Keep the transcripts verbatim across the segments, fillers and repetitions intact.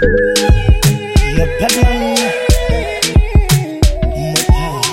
You're peddling more power.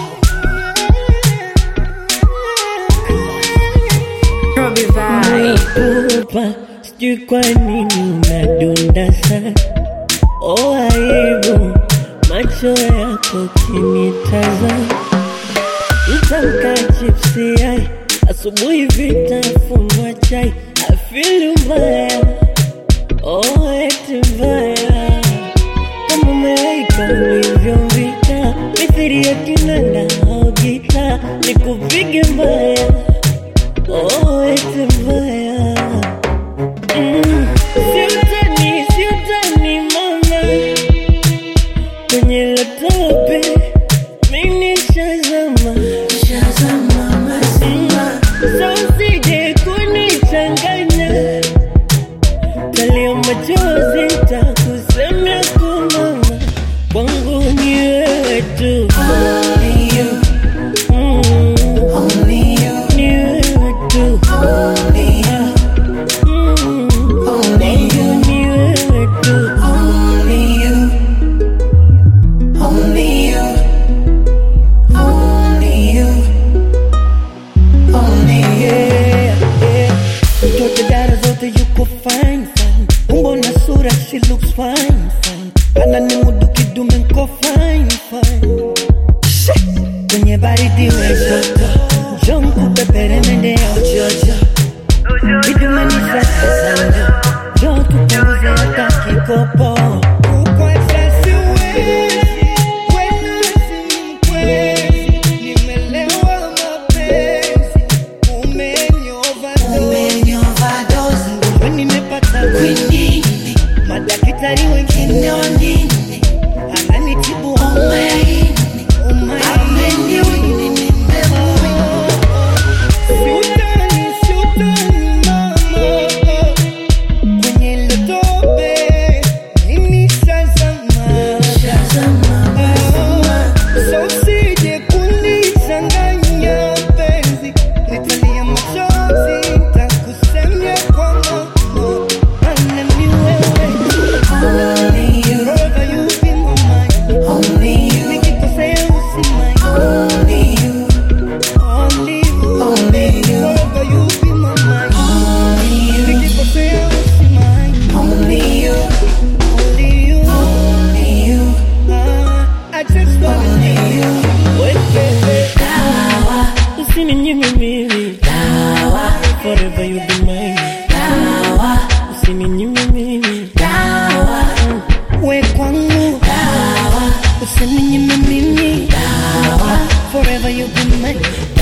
Robbie Vibe. Sijui kwa nini unadunda sana. Oh aibu, macho yako kinitazama. Nitamka chipsi ai, asubuhi vitafunwa chai. I feel mbaya, oh eti mbaya. Kama malaika ulivyombika, mithili ya kinanda au gita. Nikupige mbaya, oh eti mbaya. Mm, siutani, siutani mama. Kwenye latope, mimi shazama. Shazama mazima. So usije kunichanganya. Talia machozi nitakusemea kwa mama. Kwangu ni wewe tu. Only you. Mm, only you. Ni wewe tu. Only you. Fine, fine. Umbo na sura, she looks fine, fine. Ana ni mudu kidume nko fine, fine. Kwenye baridi we joto, jonku pepere mende ya ujojo. Kidume ni sasa sana, joto punguze hata kikopo. Uko exasi wezi, wezi, wezi. Nimelewa mapenzi, umenyovadozi. Umenyovadozi. Nimepata kwinini, madakitari wengine wanini. Ananitibu umaini, umaini. Siutani, siutani mama. Kwenye latope, mimi shazama. Shazama, shazama. So usije kunichanganya penzi. Nitalia machozi, nitakusemea kwa mama. Forever you be mine. Dawa. Usininyime mimi. Dawa. We kwangu. Dawa. Usininyime mimi. Dawa. Forever you be mine.